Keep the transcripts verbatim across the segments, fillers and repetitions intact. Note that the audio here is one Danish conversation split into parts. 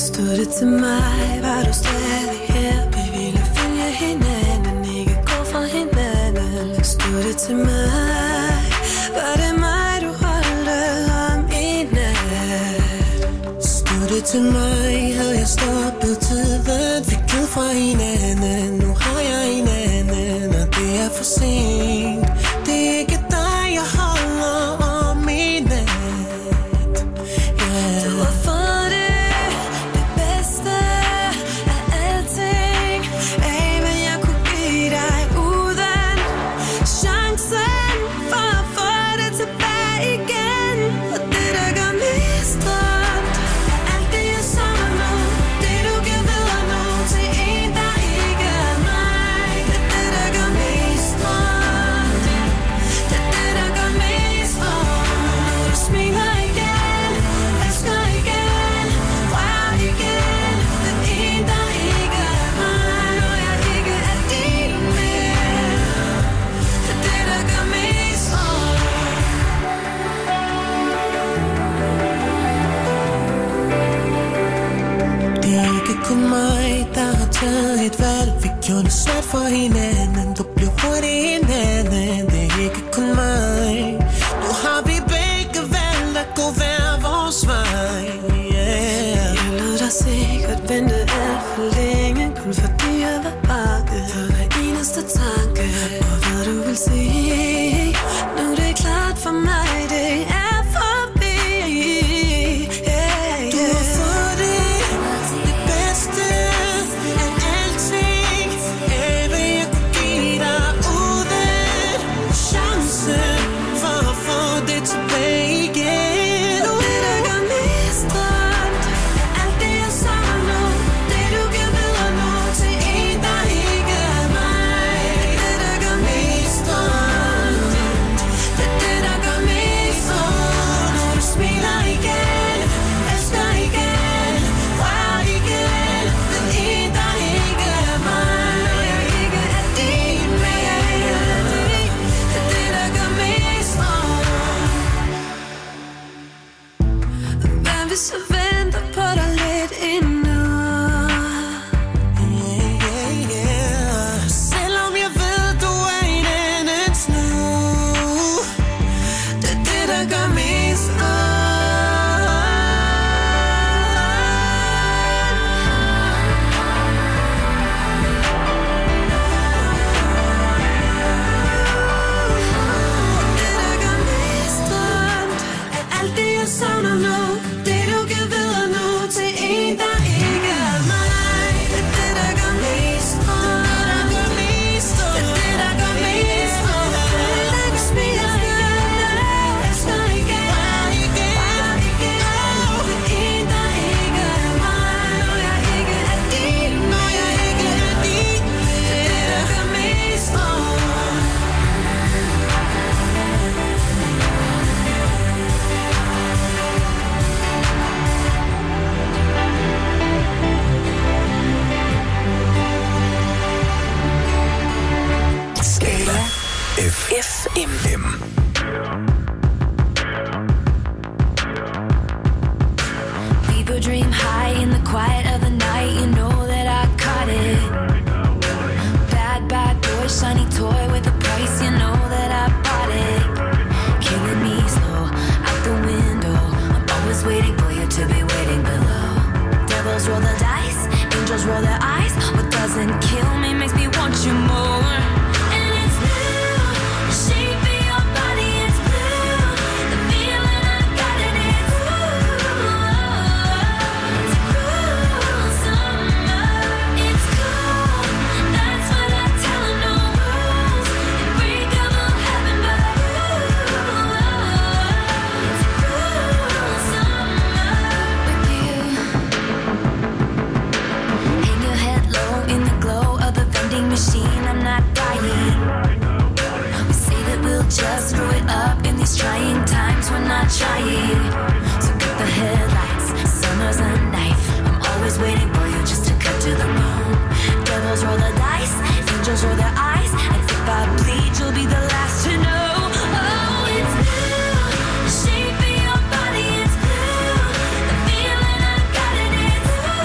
Stod det til mig, var du stadig her. Vi ville følge hinanden, ikke gå fra hinanden. Stod det til mig, var det mig, du holdte om i nat. Stod det til mig, havde jeg stoppet tiden. Fik givet fra hinanden, nu har jeg en anden. Og det er for sent, det er ikke dig, jeg holder om i nat. Yeah. Du har fået det, det bedste af alting. Af hvad jeg kunne give dig uden chancen for at få det tilbage igen. Og det der gør mest ondt er alt det jeg savner nu. Det du giver videre nu til en der ikke er mig. Det er det der gør mest ondt. Det er det der gør mest ondt. Når du smiler igen, elsker igen, rører igen. Den en der ikke er mig. Når jeg ikke er din mere. Det er det der gør mest ondt. Det er ikke kun mig, der har taget et valg. Vi gjorde det svært for hinanden. Du blev hurtigt en anden. Det er ikke kun mig. Nu har vi begge valgt at gå hver vores vej. Yeah. Jeg lod dig sikkert vente alt for længe. Kun fordi jeg var bange for hver eneste tanke. Og hvad du vil sige. Nu er det klart for mig, det er forbi. Yeah, yeah. Du har fået det, det bedste af alting. Af hvad jeg kunne give dig uden chancen for at få det tilbage igen. Og det der gør mest ondt er alt det jeg savner nu. Det du giver videre nu til en der ikke er mig. Det der gør mest ondt. Det er det der gør mest ondt. Når du smiler igen, elsker igen, rører igen. Den en der ikke er mig. Når jeg ikke er din mere. Det er det der gør mest ondt. Hvad hvis jeg venter på dig lidt endnu? Yeah, yeah, yeah. Selvom jeg ved, du er en andens nu. Det er det, der gør mest ondt. Det der gør mest ondt er alt det jeg savner nu. Det du giver videre nu til en der ikke er mig. Det er det der gør mest ondt. Det er det der gør mest ondt. Da du smiler igen, elsker igen, rører igen. Den en der ikke er mig. Når jeg ikke er din, når jeg ikke er din. Det er det der gør mest ondt. Skala F M. People dream high in the quiet of the night. You know that I caught it. Bad, bad boy, shiny toy with a price. You know that I bought it. Killing me slow out the window. I'm always waiting for you to be waiting below. Devils roll the dice, angels roll their eyes. What doesn't kill me makes me want you more. And it's blue, the shape of your body is blue. The feeling I got it is it's a cruel summer. It's cool, that's what I tell 'em. No rules, unbreakable heaven, but it's a cruel summer with you. Hang your head low in the glow of the vending machine. I'm not dying. We say that we'll just screw it up in these trying times. We're not trying. So cut the headlights. Summer's a knife. I'm always waiting for you just to cut to the bone. Devils roll the dice. Angels roll their eyes. And if I bleed, you'll be the last to know. Oh, it's blue. The shape of your body is blue. The feeling I got it is blue.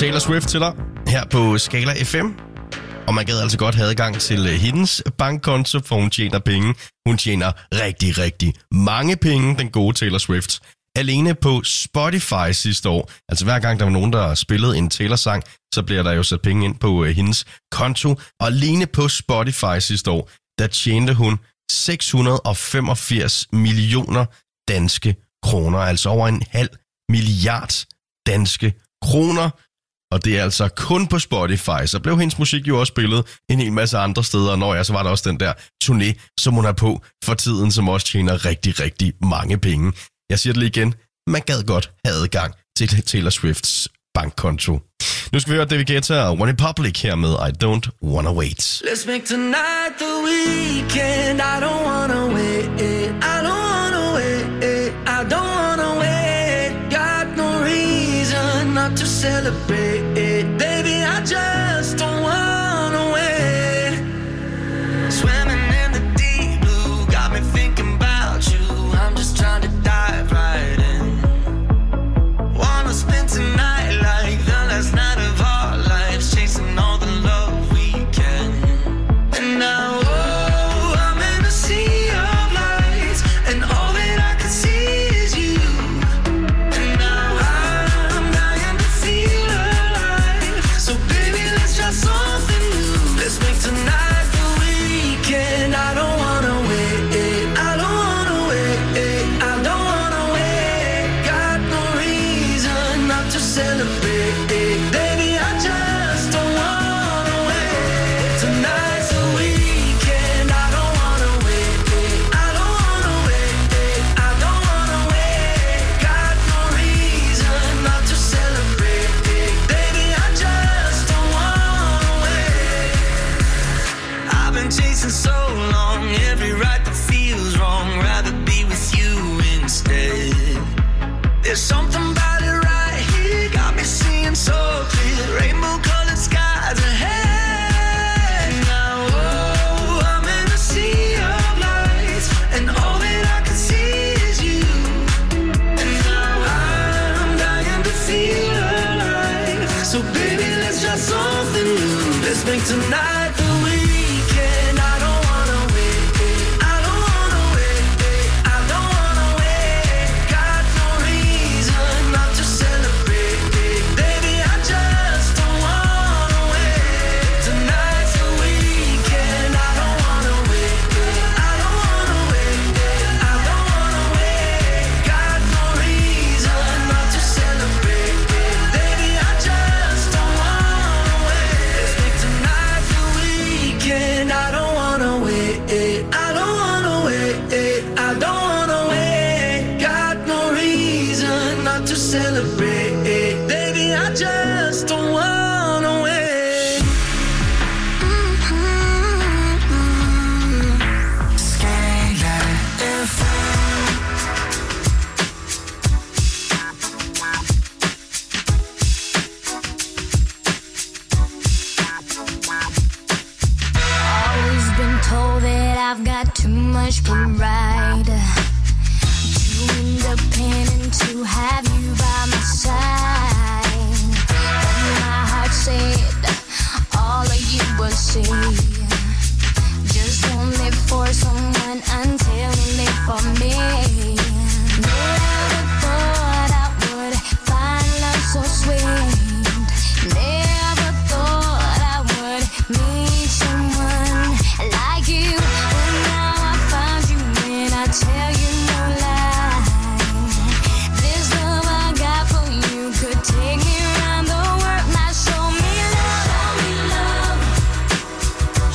Taylor Swift til dig her på Skala F M. Og man gad altså godt have adgang til hendes bankkonto, for hun tjener penge. Hun tjener rigtig, rigtig mange penge, den gode Taylor Swift. Alene på Spotify sidste år, altså hver gang der var nogen, der spillede en Taylor-sang, så bliver der jo sat penge ind på hendes konto. Og alene på Spotify sidste år, der tjente hun seks hundrede og femogfirs millioner danske kroner. Altså over en halv milliard danske kroner. Og det er altså kun på Spotify. Så blev hendes musik jo også spillet en hel masse andre steder. Og når jeg, så var der også den der turné, som hun er på for tiden, som også tjener rigtig, rigtig mange penge. Jeg siger det lige igen. Man gad godt have adgang til Taylor Swifts bankkonto. Nu skal vi høre David Guetta og One Republic her med I Don't Wanna Wait. Let's make tonight the weekend. I don't wanna wait. I don't wanna wait. I don't wanna wait. Got no reason not to celebrate. Baby, I just don't wanna wait. Swimming in the deep blue got me thinking about you. I'm just trying to dive right in. Wanna spend tonight like the last night of our lives, chasing all the love we can. And now, oh, I'm in a sea of lights, and all that I can see is you. And now I'm dying to feel alive. So baby, let's try something new. Let's make tonight the weekend. I don't wanna wait. I don't wanna wait. I don't wanna wait. Got no reason not to celebrate. Baby, I just don't wanna wait. Tonight's the weekend. I don't wanna wait. I don't wanna wait. I don't wanna wait. Got no reason not to celebrate. Baby, I just don't wanna wait. I've been chasing so long, every right that feels wrong. Rather be with you instead. There's something about it right here, got me seeing so clear. Rainbow colored skies ahead. Now, oh, I'm in a sea of lights, and all that I can see is you. And now I'm dying to feel alive. So baby, let's try something new. Let's make tonight the weekend. I don't wanna wait. I don't wanna wait. I don't wanna wait. Got no reason not to celebrate. Baby, I just don't wanna wait. Tonight's the weekend. I don't wanna wait. I don't wanna wait. I don't wanna wait. Got no reason not to celebrate. Baby, I just don't wanna wait. Let's make tonight the weekend. I don't wanna wait. I don't wanna wait. I don't wanna wait. Got no reason not to celebrate. Baby, I just don't wanna wait. Skala F M. Always been told that I've got too much pride, too independent to have you by my side. But my heart said all of you will see. Just don't live for someone until you live for me. Never thought I would find love so sweet. Never thought I would meet someone like you. But now I found you and I tell you no lie. This love I got for you could take me around the world. Now show me love, show me love.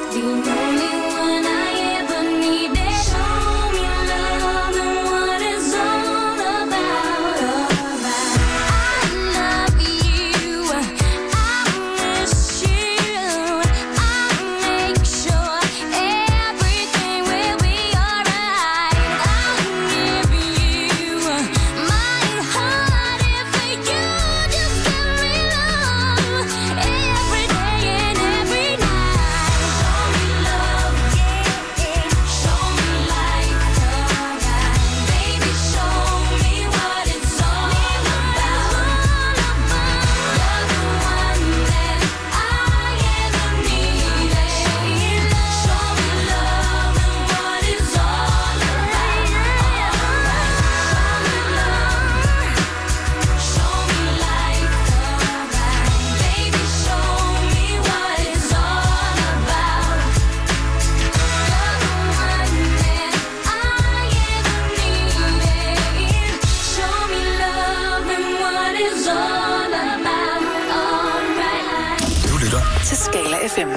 F M.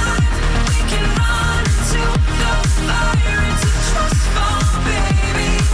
Baby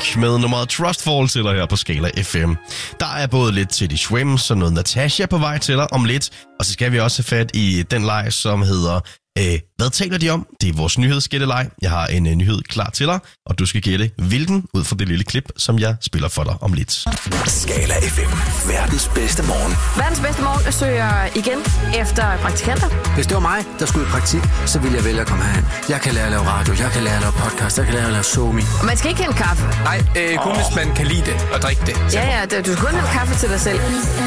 Luke med nummeret Trustfall til dig her på Skala F M. Der er både lidt til de Swims og noget Natasha på vej til dig om lidt. Og så skal vi også have fat i den leg, som hedder øh, Hvad taler de om? Det er vores nyhedsgætteleg. Jeg har en uh, nyhed klar til dig, og du skal gætte hvilken ud fra det lille klip, som jeg spiller for dig om lidt. Skala F M. Verdens bedste morgen. Verdens bedste morgen søger igen efter praktikanter. Hvis det var mig, der skulle i praktik, så ville jeg vælge at komme herhen. Jeg kan lære at lave radio, jeg kan lære at lave podcast, jeg kan lære at lave somi. Og man skal ikke hente kaffe. Nej, øh, kun oh. hvis man kan lide det og drikke det. Ja, ja, du skal kun hente kaffe til dig selv.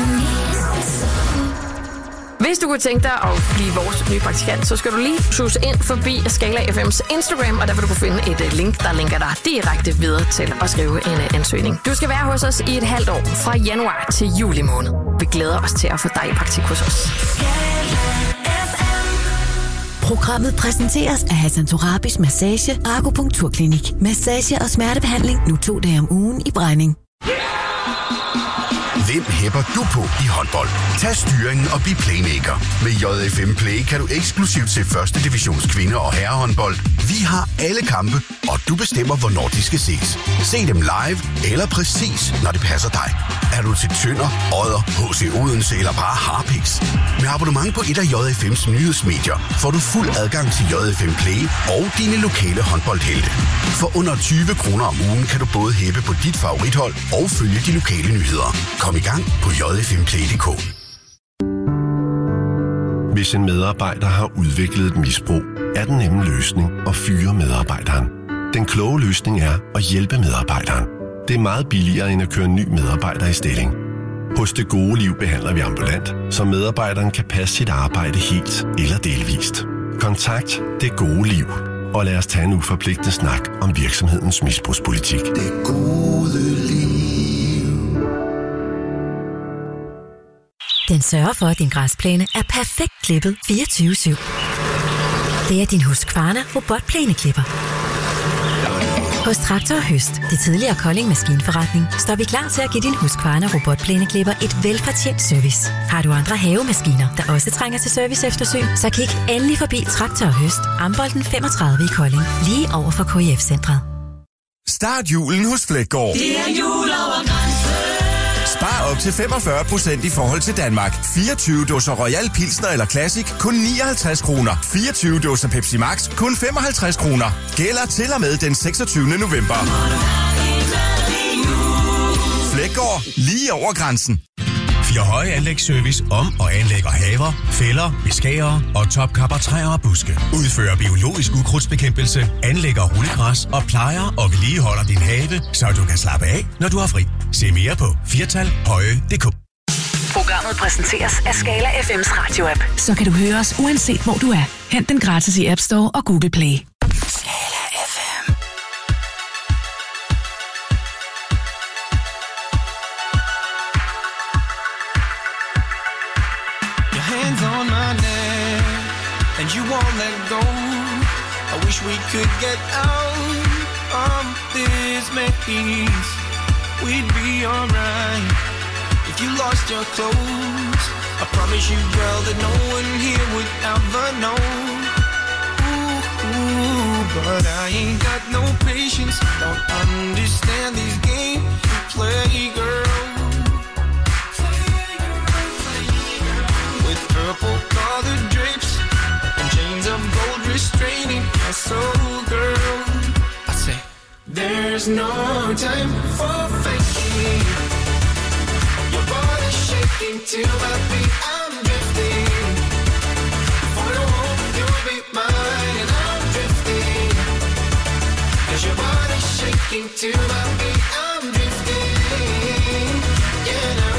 Hvis du kunne tænke dig at blive vores nye praktikant, så skal du lige suse ind forbi Skala F M's Instagram, og der vil du kunne finde et link, der linker dig direkte videre til at skrive en ansøgning. Du skal være hos os i et halvt år, fra januar til juli måned. Vi glæder os til at få dig i praktik hos os. Programmet præsenteres af Hassan Torabis Massage og Akupunkturklinik. Massage og smertebehandling nu to dage om ugen i Brejning. Hvem hæpper du på i håndbold? Tag styringen og bliv playmaker. Med J F M Play kan du eksklusivt se første divisions kvinde- og herrehåndbold. Vi har alle kampe, og du bestemmer, hvornår de skal ses. Se dem live eller præcis, når det passer dig. Er du til Tønder, Odder, H C Odense eller bare Harpiks? Med abonnement på et af J F M's nyhedsmedier får du fuld adgang til J F M Play og dine lokale håndboldhelte. For under tyve kroner om ugen kan du både hæppe på dit favorithold og følge de lokale nyheder. Kom i gang på j f m play punktum d k. Hvis en medarbejder har udviklet et misbrug, er den nemme løsning at fyre medarbejderen. Den kloge løsning er at hjælpe medarbejderen. Det er meget billigere end at køre en ny medarbejder i stilling. Hos Det Gode Liv behandler vi ambulant, så medarbejderen kan passe sit arbejde helt eller delvist. Kontakt Det Gode Liv, og lad os tage en uforpligtende snak om virksomhedens misbrugspolitik. Det gode liv. Den sørger for, at din græsplæne er perfekt klippet fireogtyve syv. Det er din Husqvarna robotplæneklipper. Hos Traktor og Høst, det tidligere Kolding Maskinforretning, står vi klar til at give din Husqvarna robotplæneklipper et velfortjent service. Har du andre havemaskiner, der også trænger til service eftersyn, så kig endelig forbi Traktor og Høst, Ambolden femogtredive i Kolding, lige over for K I F-centret. Start julen hos Fleggaard. Det er jul over grænsen. Spar op til femogfyrre procent i forhold til Danmark. fireogtyve dåser Royal Pilsner eller Classic, kun nioghalvtreds kroner. fireogtyve dåser Pepsi Max, kun femoghalvtreds kroner. Gælder til og med den seksogtyvende november. Fleggaard, lige over grænsen. Fire Høje Anlægsservice om og anlægger haver, fælder, beskærer og topkapper træer og buske. Udfører biologisk ukrudtsbekæmpelse, anlægger rullegræs og plejer og vedligeholder din have, så du kan slappe af, når du har fri. Se mere på firtal høje punktum d k. Programmet præsenteres af Skala F M's radio-app. Så kan du høre os uanset hvor du er. Hent den gratis i App Store og Google Play. Skala F M. Your hands on my neck, and you won't let go. I wish we could get out of this maze. We'd be alright if you lost your clothes. I promise you, girl, that no one here would ever know. Ooh, ooh, but I ain't got no patience. Don't understand these games you play, girl. With purple colored drapes and chains of gold restraining your soul, girl. I say, there's no time for faking. Your body's shaking till I beat, I'm drifting. For the hope you'll be mine and I'm drifting. Cause your body's shaking till I beat, I'm drifting. Yeah, no.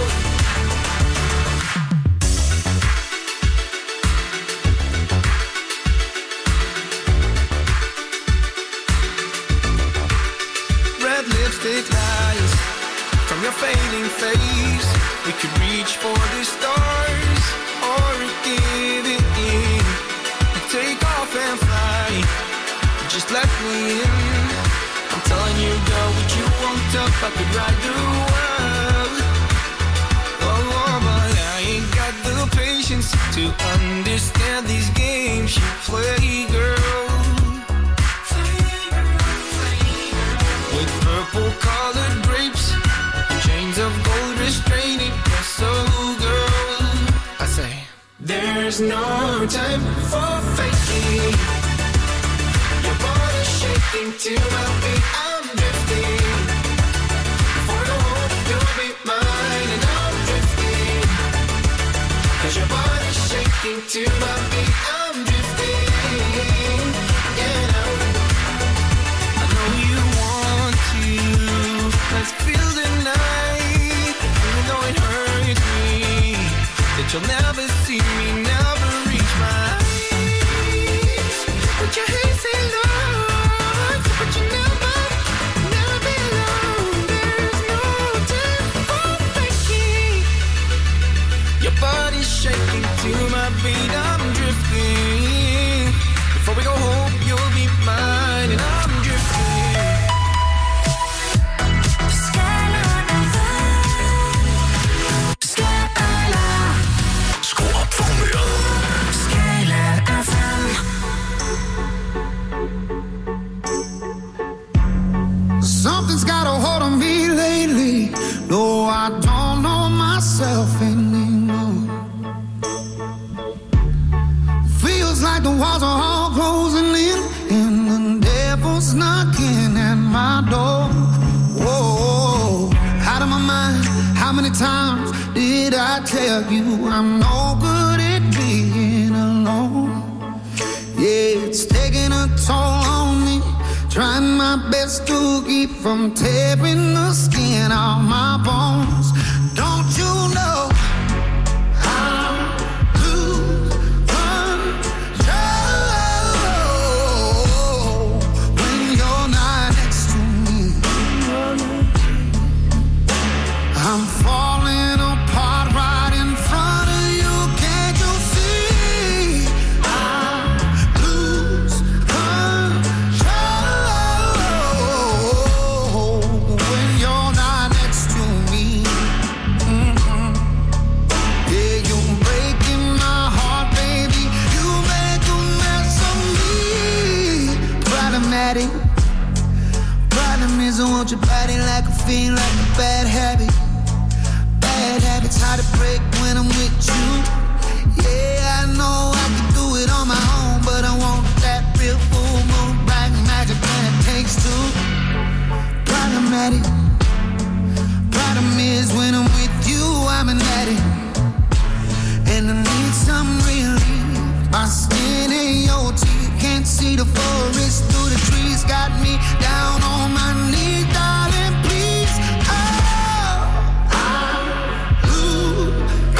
Red lipstick lies from your fading face. We could reach for the stars or give it in. Take off and fly, just let me in. I'm telling you, girl, what you want up, I could ride the world. Oh, but I ain't got the patience to understand these games you play, girl. With purple colors There's no time for faking. Your body's shaking to my beat. I'm drifting. For the hope you'll be mine, and I'm drifting. Cause your body's shaking to my beat. I'm drifting. Yeah, I know you want to. Let's feel the night, even though it hurts me. That you'll never see me, never reach my eyes. Put your hands in love, but you never, never be alone. There's no time for faking. Your body's shaking to my beat. I'm drifting. Before we go home, you'll be mine, and I'm drifting. Something's got a hold on me lately. No, I don't know myself anymore. Feels like the walls are all closing in, and the devil's knocking at my door. Whoa, out of my mind. How many times did I tell you I'm no good at being alone? Yeah, it's taking a toll on me. Trying my best to keep from tearing the skin off my bones. Don't you know how to control when you're not next to me? I'm falling apart right in front of you. Can't you see? I lose control when you're not next to me. Mm-hmm. Yeah, you're breaking my heart, baby. You make a mess of me. Problematic. Problem is I want your body like a fiend, like a bad habit. Bad habits hard to break when I'm with you. Yeah, I know I can do it on my own, but I want that real full moon black magic when it takes two. Problematic. Problem is when I'm with you, I'm an addict, and I need some relief. My skin and your teeth can't see the forest through the trees. Got me down on my knees, darling, please. Oh, I lose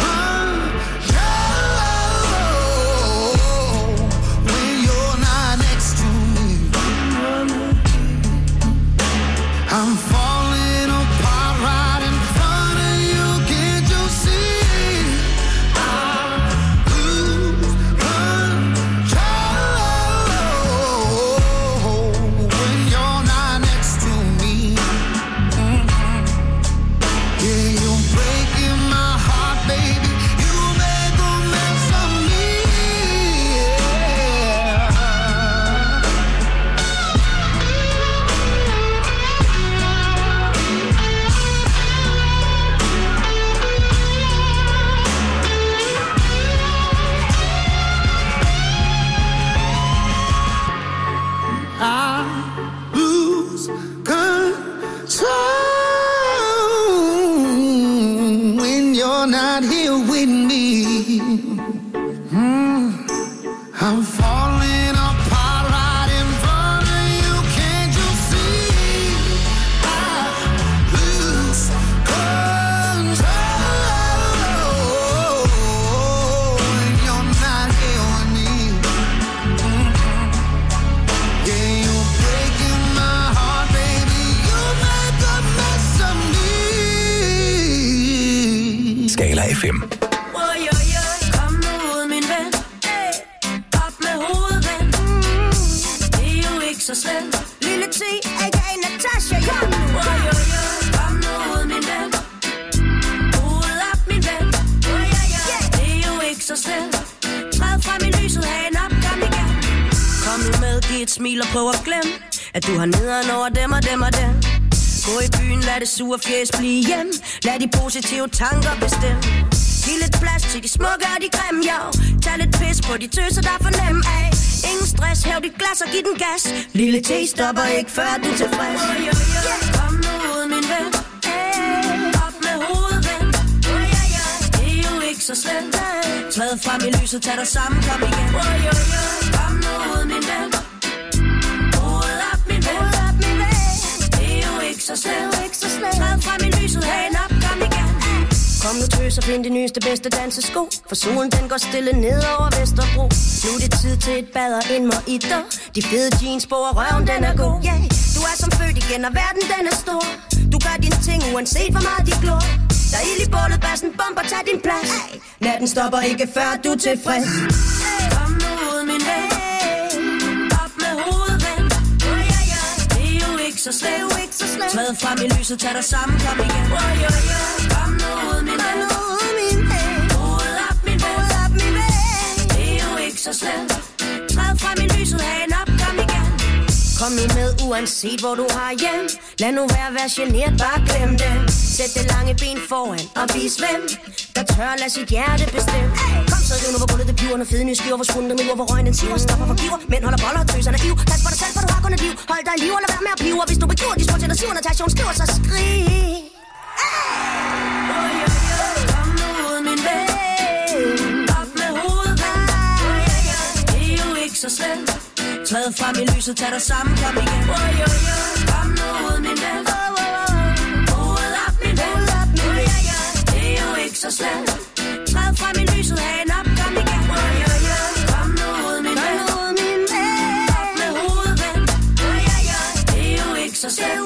control when you're not next to me. I'm falling apart right in front of you. Can't you see? I lose control when you're not next to me. Mm-hmm. Yeah, you're breaking my heart, baby. You make a mess of me. I lose control when you're not here with me. Mm. I'm falling apart right in front of you. Can't you see? I lose control when you're not here with me. Mm-hmm. Yeah, you're breaking my heart, baby. You make a mess of me. Skala F M. Oj, oj, oj, kom nu ud, min ven. Hey, op med hovedet, ven. Det er jo ikke så slemt. Lille T, a k a. Natasha, kom nu. Oj, oj, oj, kom nu ud, min ven. Hovedet op, min ven. Oj, oj, oj, det er jo ikke så slemt. Træd frem i lyset, hagen op, kom igen. Kom nu med, giv et smil og prøv at glemme, at du har nederen over dem og dem og dem. Gå i byen, lad det sure fjes blive hjem. Lad de positive tanker bestemme. Giv lidt plads til de smukke og de grimme, jo. Tag lidt pis på de tøser, der er for nem af. Ingen stress, hæv dit glas og giv den gas. Lille T stopper ikke, før du er tilfreds. Kom nu ud, min ven. Op med hovedet, ven. Det er jo ikke så slemt. Træd frem i lyset, tag dig sammen, kom igen. Kom nu ud, min ven. Hovedet op, min ven. Det er jo ikke så slemt. Træd frem i lyset, hagen op, kom igen. Kom nu tøs og find de nyeste bedste dansesko. For solen den går stille ned over Vesterbro. Nu er det tid til et bad og en mojito. De fede jeans på og røven den er god, yeah. Du er som født igen og verden den er stor. Du gør dine ting uanset hvor meget de glor. Der er ild i bålet, bassen bomber, tag din plads. Natten stopper ikke før du er tilfreds. Kom nu ud min ven. Op med hovedet ven. Det er jo ikke så slemt. Træd frem i lyset, tag dig sammen, kom igen. Kom nu ud min ven. Hovedet op min ven. Det er jo ikke så slemt. Træd frem i lyset, hagen op, kom igen. Kom nu med uanset hvor du har hjem. Lad nu være være generet, bare glem dem. Sæt det lange ben foran og vis hvem der tør lade sit hjerte bestemme. Kom så riv nu hvor gulvet det piver. Når fede nye skiver hvor spundet nu hvor røgen den siver. Stopper for giver, mænd holder boller og tøser naiv. Pas på dig selv for du har kun et liv. Hold dig i liv og lad være med at pive. Og hvis du begiver de små til siver, Natation skriver så skrig. Kom nu ud min ven. Op med hovedet ven. Det er jo ikke så slemt. Træd frem i lyset, tag dig sammen, kom igen. Kom nu ud, min ven. Hovedet op, min ven. Det er jo ikke så slemt. Træd frem i lyset, hagen op, kom igen. Kom nu ud, min ven. Op med hovedet, ven. Det er jo ikke så slemt.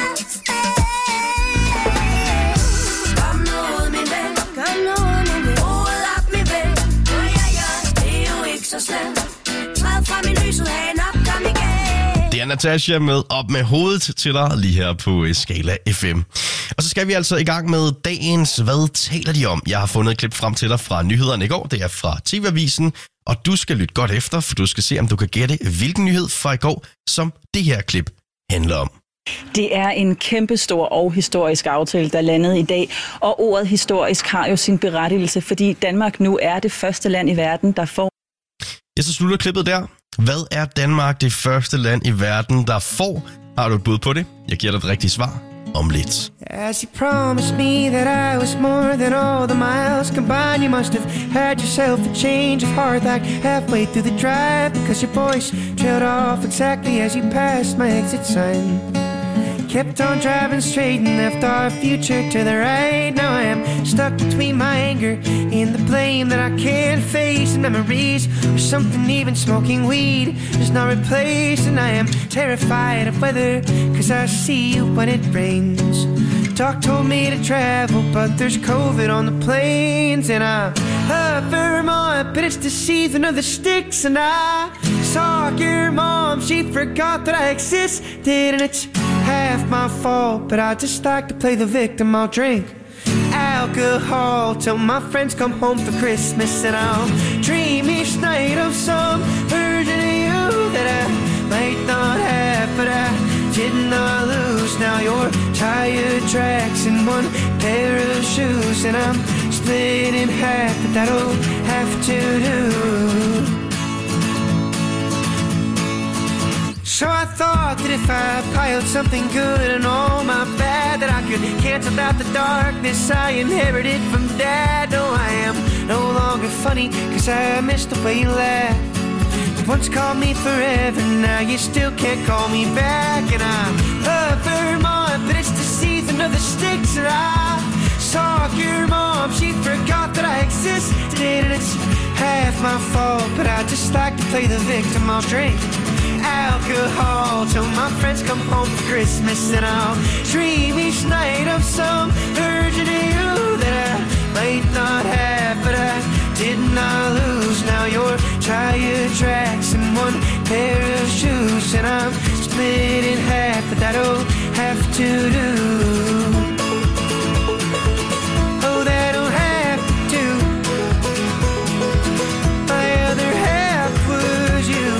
Kom nu ud, min ven. Hovedet op, min ven. Det er jo ikke så slemt. Frem i lyset, hagen op, kom igen. Det er Natasha med Op med hovedet til dig lige her på Skala F M. Og så skal vi altså i gang med dagens Hvad taler de om? Jeg har fundet et klip frem til dig fra nyhederne i går. Det er fra T V-avisen, og du skal lytte godt efter, for du skal se, om du kan gætte, hvilken nyhed fra i går, som det her klip handler om. Det er en kæmpestor og historisk aftale, der landede i dag, og ordet historisk har jo sin berettigelse, fordi Danmark nu er det første land i verden, der får... Ja, så slutter klippet der. Hvad er Danmark det første land i verden, der får? Har du et bud på det? Jeg giver dig et rigtigt svar om lidt. As you promised me that I was more than all the miles combined, you must have had yourself a change of heart like halfway through the drive, because your voice trailed off exactly as you passed my exit sign. Kept on driving straight and left our future to the right. Now I am stuck between my anger and the blame that I can't face, and memories or something even smoking weed is not replaced. And I am terrified of weather, cause I see you when it rains. Doc told me to travel, but there's COVID on the planes. And I love Vermont, but it's the season of the sticks. And I saw your mom, she forgot that I existed. And it's half my fault, but I just like to play the victim. I'll drink alcohol till my friends come home for Christmas, and I'll dream each night of some version of you that I might not have, but I did not lose. Now your tire tracks in one pair of shoes, and I'm split in half, but that'll have to do. So I thought that if I piled something good and all my bad, that I could cancel out the darkness I inherited from Dad. No, I am no longer funny, cause I missed the way you laughed. You once called me forever, now you still can't call me back. And I love Vermont, but it's the season of the sticks. And I saw your mom, she forgot that I existed. And it's half my fault, but I just like to play the victim. I'll drink alcohol till my friends come home for Christmas, and I'll dream each night of some version of you that I might not have, but I did not lose. Now your tire tracks in one pair of shoes, and I'm split in half, but that'll have to do. Oh, that'll have to do. My other half was you.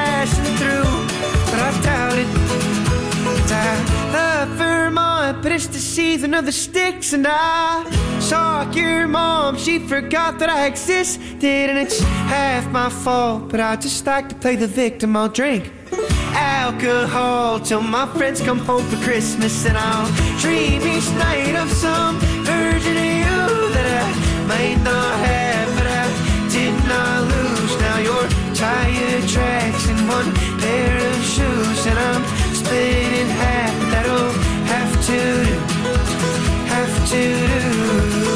But it's the season of the sticks, and I saw your mom, she forgot that I existed, and it's half my fault, but I just like to play the victim. I'll drink alcohol till my friends come home for Christmas, and I'll dream each night of some version of you that I might not have, but I did not lose. Now you're tire tracks and one pair of shoes, and I'm split in half, but that'll have to do, have to do.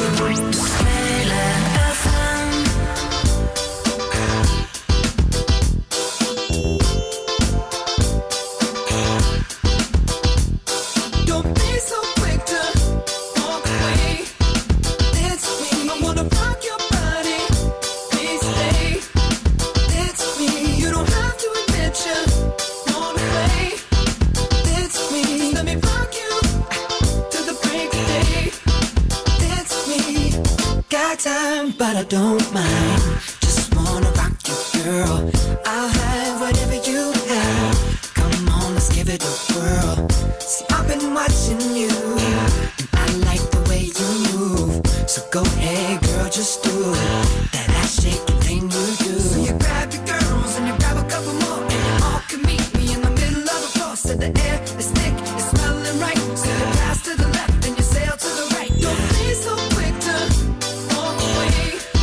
Don't be so quick to walk away. It's me. I wanna rock your body. Please stay. It's me. You don't have to admit you wanna play. It's me. Let me rock you till the break of day. It's me. Got time, but I don't mind. Just wanna rock you, girl. I'll have whatever you have. Come on, let's give it a whirl. See, I've been watching you, and I like the way you move. So go ahead, girl, just do that ass shaking thing you do. So you grab your girls and you grab a couple more, and you all can meet me in the middle of the floor. So the air is thick, it's smelling right. So you pass to the left and you sail to the right. Don't be so quick to walk away.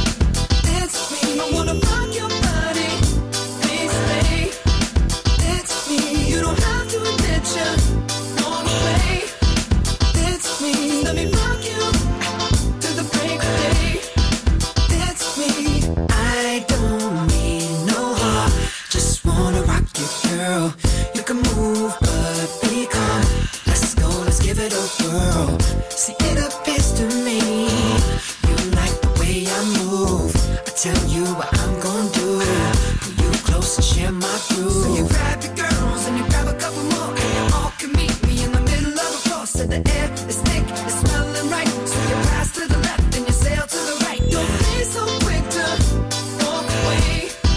It's me. I wanna rock your body. Please stay. It's me. You don't have to admit you wanna play. It's me. Let me rock you till the break of day. It's me. I don't mean no harm. Just wanna rock you, girl. You can move, but be calm. Let's go, let's give it a whirl. See, it appears to me you like the way I move. I tell you what I'm gonna do. Pull you close and share my groove. So you grab your girls and you grab a couple more, and you all can meet me in the middle of the floor. So the air is thick, it's smelling right. So you pass to the left and you sail to the right. Don't be so quick to walk away.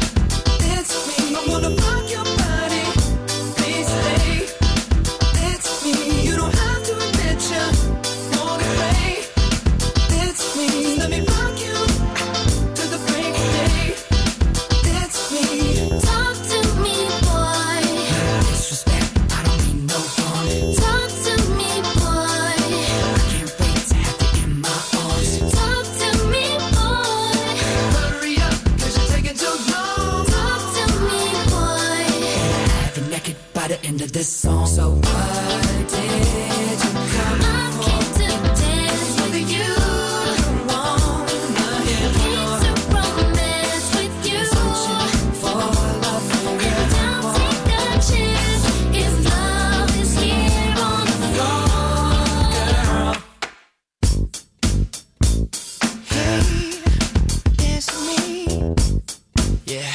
It's me. I wanna rock your body. Please stay. It's me. You don't have to admit you wanna play. It's me. Let me rock you till the break of day. It's me. Talk to me, boy. Disrespect, I don't mean no harm. Talk to me, boy. I can't wait to have you in my arms. Talk to me, boy. Hurry up, cause you're taking too long. Talk to me, boy. And I have you naked by the end of this song. So what did you come I came to dance with you. Wanna hear more. Came to romance with you. Searching for love from you. Don't take a chance if love is here on the floor, girl. Hey, it's me. Yeah.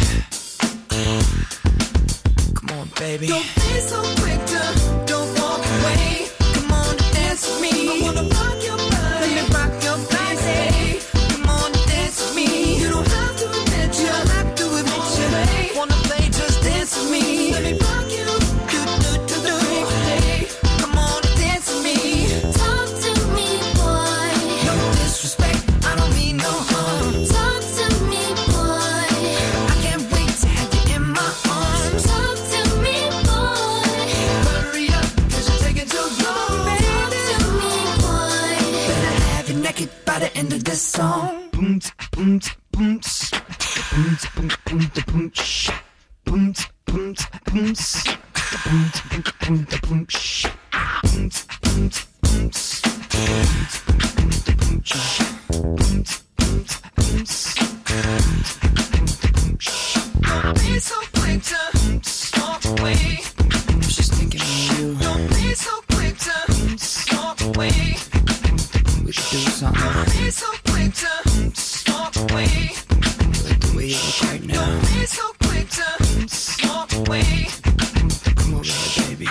Come on, baby. Don't be so quick to don't walk away. Come on, dance with me. I wanna rock your body. Let me rock your body. Come on, dance with me. You don't have to admit you. You don't have to admit you. Wanna play, just dance with me. Let me rock you. Do do do do. Come on, dance with me. Talk to me, boy. No disrespect, I don't mean no harm. Talk to me, boy. I can't wait to have you in my arms. Talk to me, boy. Hurry up, cause you're taking too long. Talk to me, boy. Better have you naked by the end of this song. Boom, boom, boom, boom, boom, boom, boom, shh. Boom, boom, boom, boom, boom, boom, boom, shh. Boom, boom, boom, boom, boom, shh. Boom, boom, boom, boom, shh. Don't be so quick to walk away. I'm just thinking of you. Don't be so quick to walk away. We should do something. Don't be so quick to walk away. Like the way you look right now. Don't be so quick to walk away. Come over here, baby.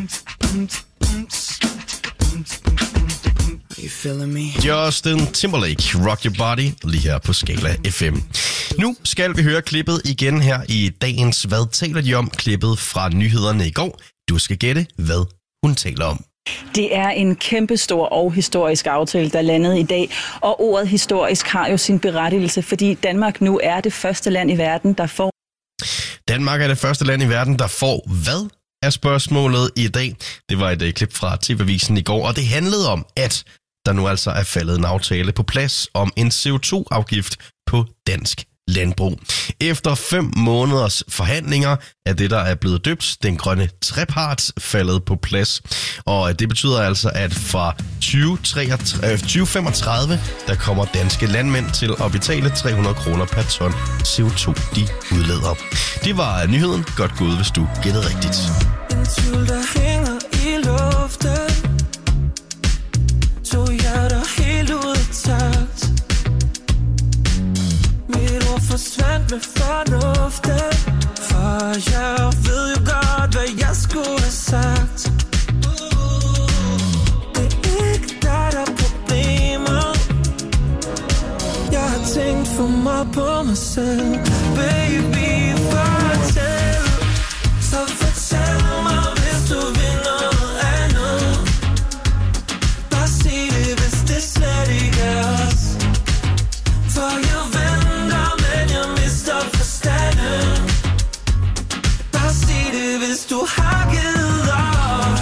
Are you feeling me? Justin Timberlake, Rock Your Body, lige her på Skala F M. Nu skal vi høre klippet igen her i dagens Hvad taler de om? Klippet fra nyhederne i går. Du skal gætte, hvad hun taler om. Det er en kæmpestor og historisk aftale, der landede i dag. Og ordet historisk har jo sin berettigelse, fordi Danmark nu er det første land i verden, der får... Danmark er det første land i verden, der får hvad? Er spørgsmålet i dag. Det var et uh, klip fra T V-avisen i går, og det handlede om, at der nu altså er faldet en aftale på plads om en C O to afgift på dansk landbrug. Efter fem måneders forhandlinger er det, der er blevet døbt den grønne trepart, faldet på plads. Og det betyder altså, at fra tyve femogtredive, der kommer danske landmænd til at betale tre hundrede kroner per ton C O to, de udleder. Det var nyheden. Godt gået, hvis du gættede rigtigt. En tvivl, der hænger i luften. To hjerter helt ud af takt. Mit ord forsvandt med fornuften. For jeg ved jo godt, hvad jeg skulle have sagt. Det er ikke dig, der er problemet. Jeg har tænkt for meget på mig selv. Baby, fortæl. Så fortæl mig, hvis du vil noget andet. Bare sig det, hvis det slet ikke er os. For jeg venter, men jeg mister forstanden. Bare sig det, hvis du har givet op.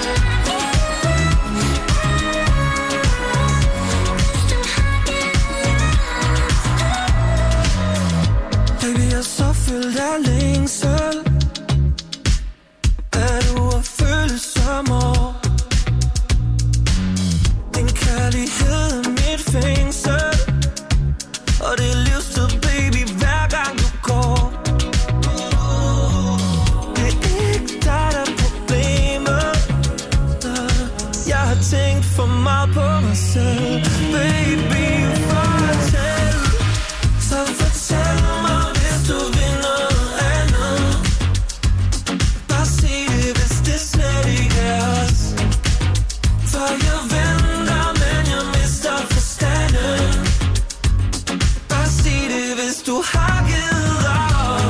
Baby, jeg er så fyldt af længsel. Er du at føle som år? Din kærlighed er mit fængsel. Og det er livstid, baby, hver gang du går. Det er ikke dig, der er problemet. Jeg har tænkt for meget på mig selv. Baby, fortæl. Så fortæl mig, hvis du vil noget andet. Bare sig det, hvis det slet ikke er os. For jeg venter, men jeg mister forstanden. Bare sig det, hvis du har givet op.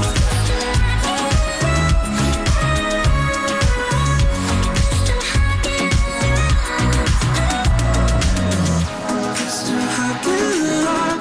Hvis du har givet op,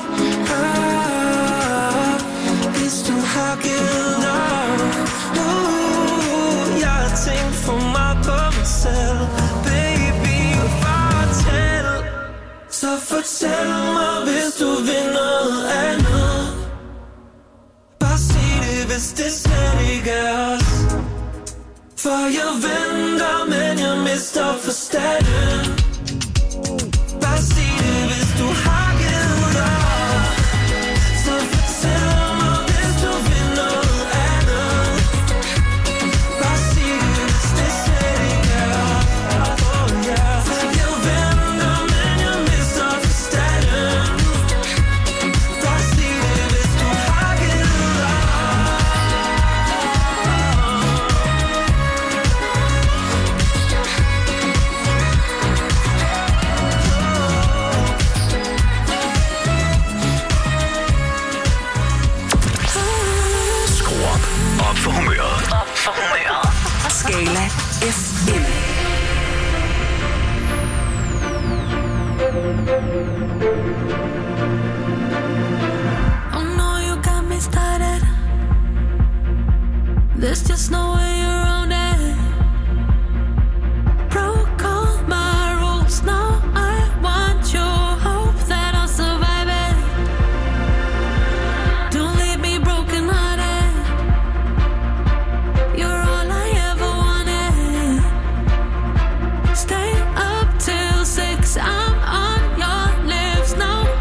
ah, hvis du har givet op, uh, jeg har tænkt for meget på mig selv. Baby, fortæl. Så fortæl mig, hvis du vil noget andet. Bare sig det, hvis det slet ikke er os. For jeg venter, men jeg mister forstanden. Bare sig det, hvis du har givet op. Så fortæl mig, hvis du vil noget andet. Bare sig det, hvis det slet ikke er os. Oh yeah. For jeg venter, men jeg mister forstanden. Bare sig det, hvis du har givet op. Skru op. Op for humøret. Op for humøret. Skala F M. Oh no, you got me started. There's just no way around it. Broke all my rules. Now I want your hope that I'll survive it. Don't leave me broken hearted. You're all I ever wanted. Stay up till six. I'm on your lips. No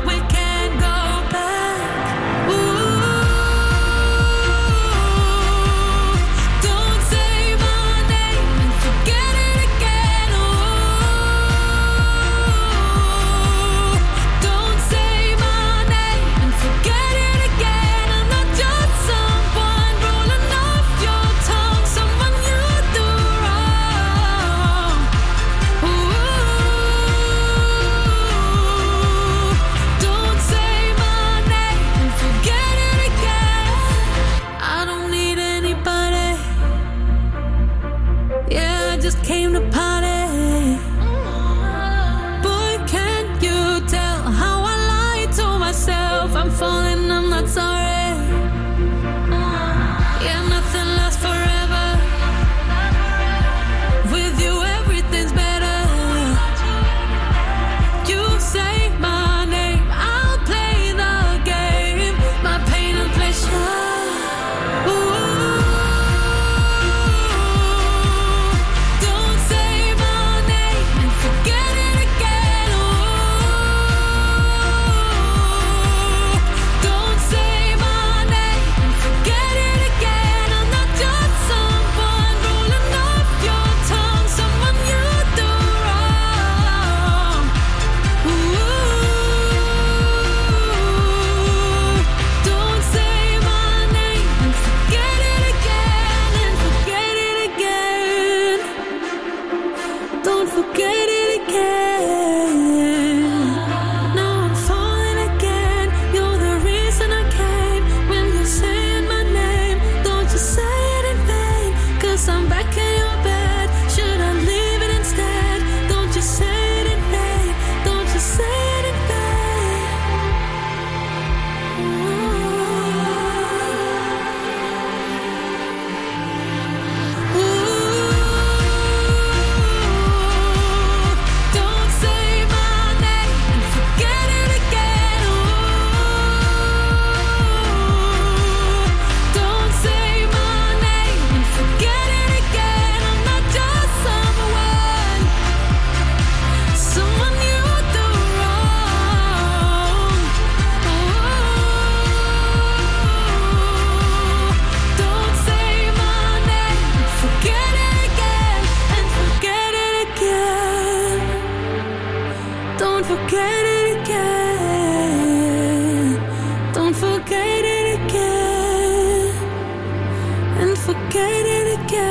Don't forget it again. Don't forget it again. And forget it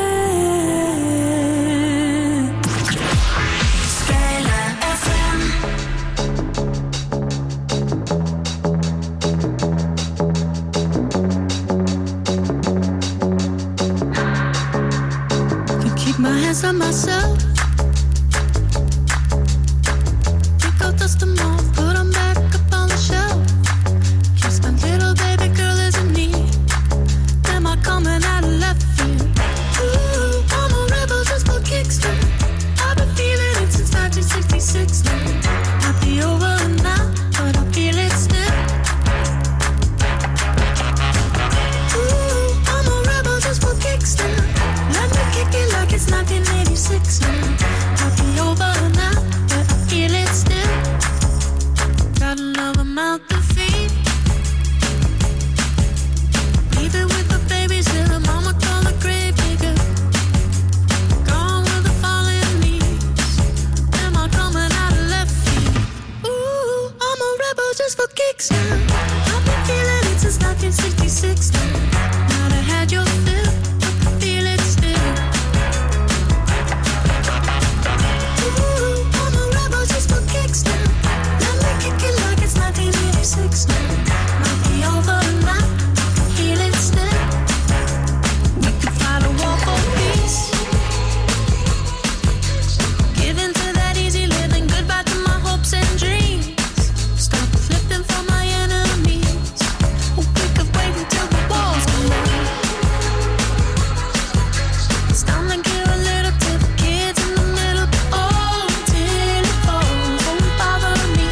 again. Skala F M. Can keep my hands on myself. Pick out dust them off, put them back up on the shelf. Kiss my little baby girl is in need. Am I coming out of left field? Ooh, I'm a rebel just for kicks. I've been feeling it since nineteen sixty-six. I'll be over now, but I feel it still. Ooh, I'm a rebel just for kicks. Let me kick it like it's nineteen eighty-six. I'll be over now, but I feel it still. Got another mouth to feed. Even with the babies here, the mama call the grave digger. Gone with the fallen leaves. Am I coming out of left field? Ooh, I'm a rebel just for kicks now. I've been feeling it since nineteen sixty-six now. Might have had your fill, but I feel it still. Ooh, I'm a rebel just for kicks now. Let me kick it like it's nineteen eighty-six now. Might be over now, feel it still. We could fight a war for peace. Give in to that easy living, goodbye to my hopes and dreams. Stop flipping for my enemies. Oh, we could wait until the walls come down. It's time to give a little to the kids in the middle. Oh, till it falls, won't bother me.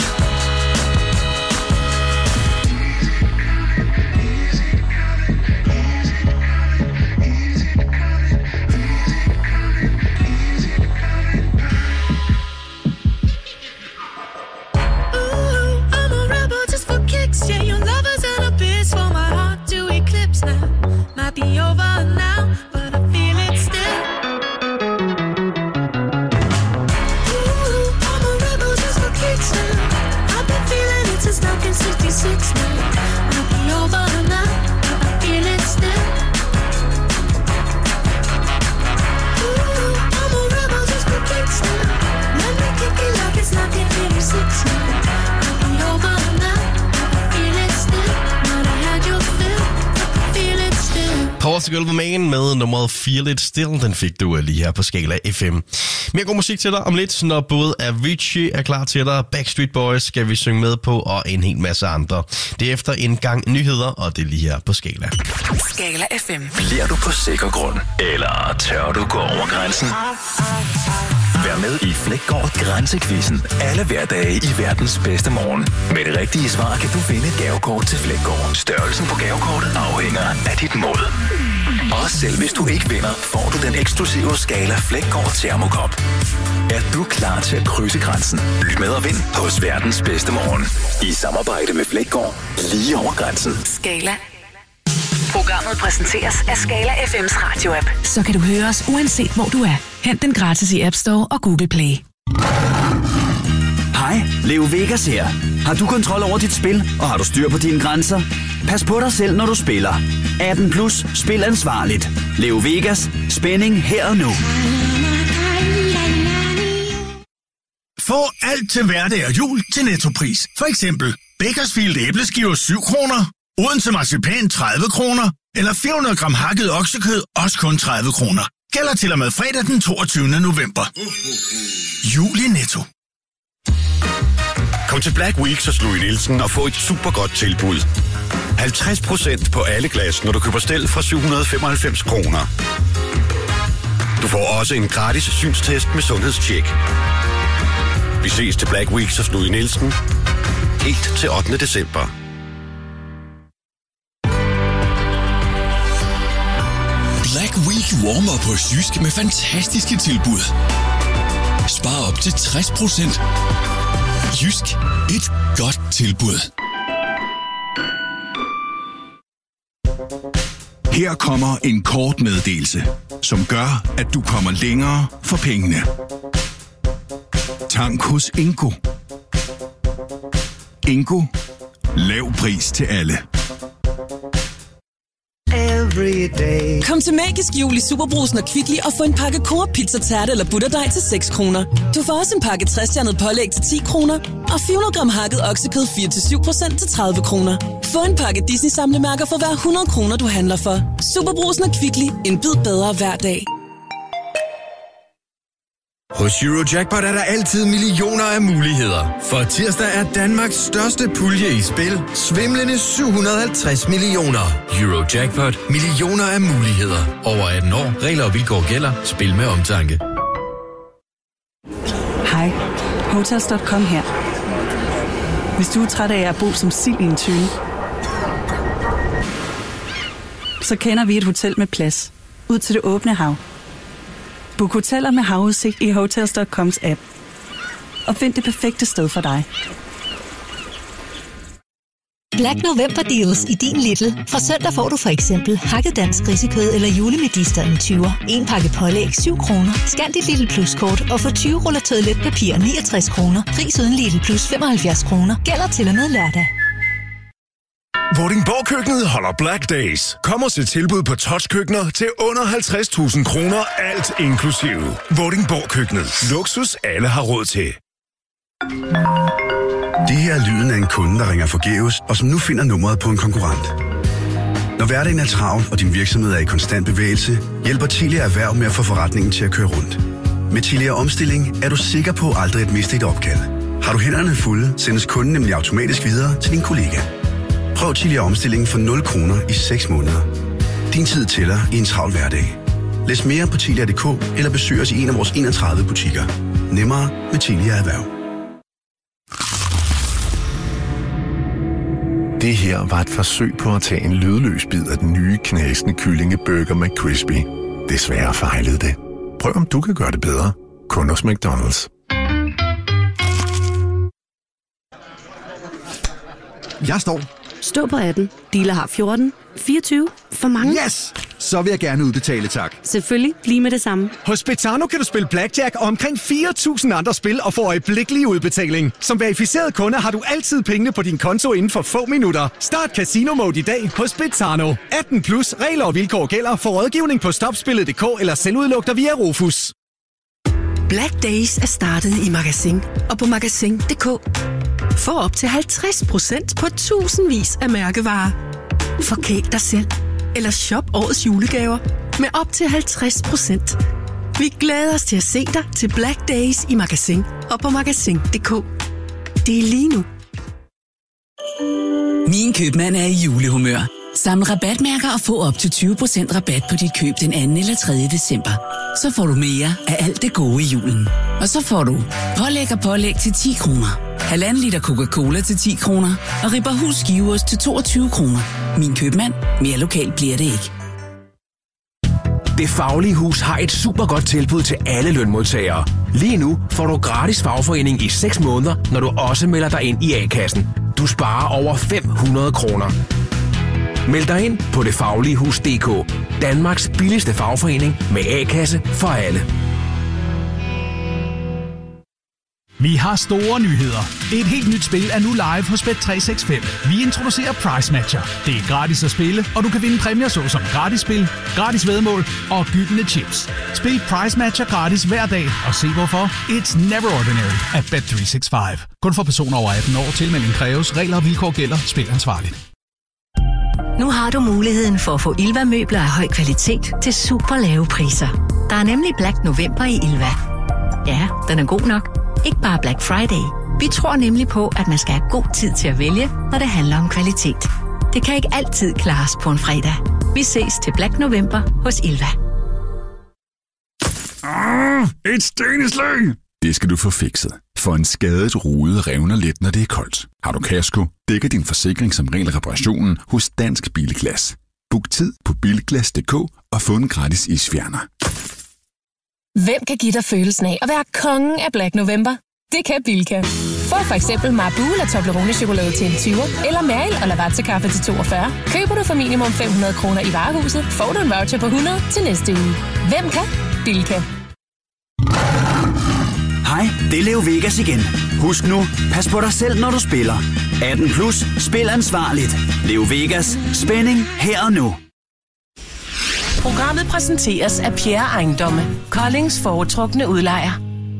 Ooh, I'm a rebel just for kicks. Yeah, your lovers and a bitch for my heart to eclipse now. Might be over now, but I feel it still. Ooh, I'm a rebel just for kicks now. I've been feeling it since nineteen sixty-six now. Might be over now, but I feel it still. Ooh, I'm a rebel just for kicks now. Let me kick it like it's nineteen eighty-six now. Might be over now, but I feel it still. Might have had your fill, but I feel it still. Portugal Woman med nummeret Feel It Still, den fik du lige her på Skala F M. Mere god musik til dig om lidt, når både Avicii er klar til dig, Backstreet Boys skal vi synge med på, og en hel masse andre. Det er efter en gang nyheder, og det er lige her på Skala. Skala F M. Bliver du på sikker grund, eller tør du gå over grænsen? Vær med i Flækgaard Grænsekvizzen alle hverdage i verdens bedste morgen. Med det rigtige svar kan du finde et gavekort til Flækgaard. Størrelsen på gavekortet afhænger af dit mod. Og selv hvis du ikke vinder, får du den eksklusive Skala Flækgaard Thermokop. Er du klar til at krydse grænsen? Lyt med og vind hos verdens bedste morgen. I samarbejde med Flækgaard lige over grænsen. Skala. Programmet præsenteres af Skala F M's radio-app. Så kan du høre os uanset hvor du er. Hent den gratis i App Store og Google Play. Hej, Leo Vegas her. Har du kontrol over dit spil, og har du styr på dine grænser? Pas på dig selv, når du spiller. atten plus, spil ansvarligt. Leo Vegas, spænding her og nu. Få alt til hverdag og jul til Nettopris. For eksempel Bakersfield æbleskiver syv kroner, Odense marcipan tredive kroner, eller fire hundrede gram hakket oksekød også kun tredive kroner. Gælder til og med fredag den toogtyvende november. Jul i Netto. Kom til Black Week hos Louis Nielsen og få et super godt tilbud. halvtreds procent på alle glas, når du køber stel fra syv hundrede og femoghalvfems kroner. Du får også en gratis synstest med sundhedstjek. Vi ses til Black Week hos Louis Nielsen helt til ottende december. Black Week warmer på Jysk med fantastiske tilbud. Spar op til tres procent. Jysk. Et godt tilbud. Her kommer en kort meddelelse, som gør, at du kommer længere for pengene. Tank hos Ingo. Ingo. Lav pris til alle. Kom til Magisk Jul i Superbrugsen og Kvickly og få en pakke Coop Pizza Tærte eller butterdej til seks kroner. Du får også en pakke tres-stjernet pålæg til ti kroner og fire hundrede gram hakket oksekød fire til syv procent til tredive kroner. Få en pakke Disney samlemærker for hver hundrede kroner, du handler for. Superbrugsen og Kvickly. En bid bedre hver dag. Hos Eurojackpot er der altid millioner af muligheder. For tirsdag er Danmarks største pulje i spil. Svimlende syv hundrede og halvtreds millioner. Eurojackpot. Millioner af muligheder. Over atten år. Regler og vilkår gælder. Spil med omtanke. Hej. Hotels punktum com her. Hvis du er træt af at bo som sild i en tønde, så kender vi et hotel med plads. Ud til det åbne hav. Book hoteller med havudsigt i Hotels punktum coms app. Og find det perfekte sted for dig. Black November Deals i din Lidl. Fra søndag får du for eksempel hakket dansk grisekød eller julemedister en tyver. En pakke pålæg syv kroner. Scan dit Lidl Plus-kort og få tyve ruller toiletpapir niogtres kroner. Pris uden Lidl Plus femoghalvfjerds kroner. Gælder til og med lørdag. Vordingborg Køkkenet holder Black Days. Kom og se tilbud på touchkøkkener til under halvtreds tusind kroner, alt inklusive. Vordingborg Køkkenet. Luksus alle har råd til. Det her er lyden af en kunde, der ringer forgæves, og som nu finder nummeret på en konkurrent. Når hverdagen er travl, og din virksomhed er i konstant bevægelse, hjælper Tilia Erhverv med at få forretningen til at køre rundt. Med Tilia Omstilling er du sikker på aldrig at miste et opkald. Har du hænderne fulde, sendes kunden nemlig automatisk videre til din kollega. Prøv Tilia Omstilling for nul kroner i seks måneder. Din tid tæller i en travl hverdag. Læs mere på tilia punktum d k eller besøg os i en af vores enogtredive butikker. Nemmere med Tilia Erhverv. Det her var et forsøg på at tage en lydløs bid af den nye knasende kyllingeburger McCrispy. Desværre fejlede det. Prøv om du kan gøre det bedre. Kun hos McDonald's. Jeg står. Stå på atten. Dealer har fjorten. fireogtyve. For mange. Yes! Så vil jeg gerne udbetale, tak. Selvfølgelig. Lige med det samme. Hos Betano kan du spille blackjack og omkring fire tusind andre spil og få øjeblikkelig udbetaling. Som verificeret kunde har du altid pengene på din konto inden for få minutter. Start Casino Mode i dag hos Betano. atten plus. Regler og vilkår gælder. For rådgivning på stopspillet punktum d k eller selvudluk dig via Rofus. Black Days er startet i Magasin og på magasin punktum d k. Få op til halvtreds procent på tusindvis af mærkevarer. Forkæl dig selv eller shop årets julegaver med op til halvtreds procent. Vi glæder os til at se dig til Black Days i Magasin og på magasin punktum d k. Det er lige nu. Min købmand er i julehumør. Samle rabatmærker og få op til tyve procent rabat på dit køb den anden eller tredje december. Så får du mere af alt det gode i julen. Og så får du pålæg og pålæg til ti kroner. Halvanden liter Coca-Cola til ti kroner. Og Ripperhus skiveost til toogtyve kroner. Min købmand. Mere lokalt bliver det ikke. Det Faglige Hus har et super godt tilbud til alle lønmodtagere. Lige nu får du gratis fagforening i seks måneder, når du også melder dig ind i A-kassen. Du sparer over fem hundrede kroner. Meld dig ind på det faglige hus punktum d k. Danmarks billigste fagforening med A-kasse for alle. Vi har store nyheder. Et helt nyt spil er nu live hos Bet tre seks fem. Vi introducerer Price Matcher. Det er gratis at spille, og du kan vinde præmier såsom gratis spil, gratis væddemål og gyldne chips. Spil Price Matcher gratis hver dag, og se hvorfor. It's never ordinary at Bet tre seks fem. Kun for personer over atten år. Tilmelding kræves. Regler og vilkår gælder. Spil ansvarligt. Nu har du muligheden for at få Ilva-møbler af høj kvalitet til super lave priser. Der er nemlig Black November i Ilva. Ja, den er god nok. Ikke bare Black Friday. Vi tror nemlig på, at man skal have god tid til at vælge, når det handler om kvalitet. Det kan ikke altid klares på en fredag. Vi ses til Black November hos Ilva. Ah, et steneslæg! Det skal du få fikset. For en skadet rude revner let, når det er koldt. Har du kasko, dækker din forsikring som regel reparationen hos Dansk Bilglas. Book tid på bilglas punktum d k og få en gratis isfjerner. Hvem kan give dig følelsen af at være kongen af Black November? Det kan Bilka. Få for eksempel Marbula Toblerone chokolade til en tyver, eller Meril og Lavazza kaffe til toogfyrre. Køber du for minimum fem hundrede kroner i varehuset, får du en voucher på hundrede til næste uge. Hvem kan? Bilka. Hej, Det er Leo Vegas igen. Husk nu, pas på dig selv, når du spiller. atten plus, spil ansvarligt. Leo Vegas, spænding her og nu. Programmet præsenteres af Pierre Ejendomme, Koldings foretrukne udlejer.